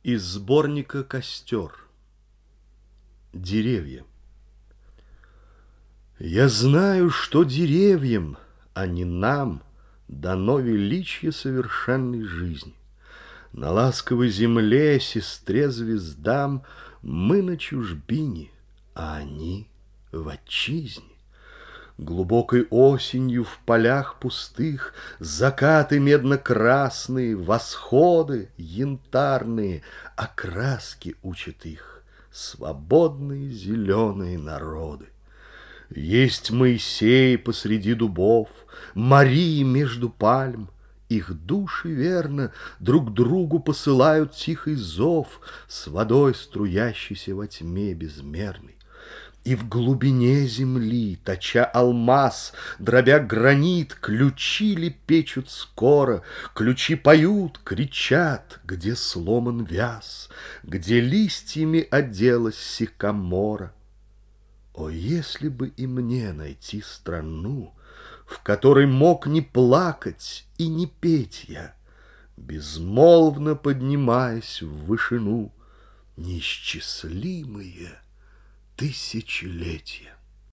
Из сборника «Костер». Деревья. Я знаю, что деревьям, а не нам, дано величие совершенной жизни. На ласковой земле, сестре звездам, мы на чужбине, а они в отчизне. Глубокой осенью в полях пустых закаты медно-красные, восходы янтарные, окраски учат их свободные зеленые народы. Есть Моисей посреди дубов, Марии между пальм. Их души, верно, друг другу посылают тихий зов с водой, струящейся во тьме безмерной. И в глубине земли, точа алмаз, дробя гранит, ключи лепечут скоро, ключи поют, кричат, где сломан вяз, где листьями оделась сикамора. О, если бы и мне найти страну, в которой мог не плакать и не петь я, безмолвно поднимаясь в вышину, неисчислимые тысячелетия.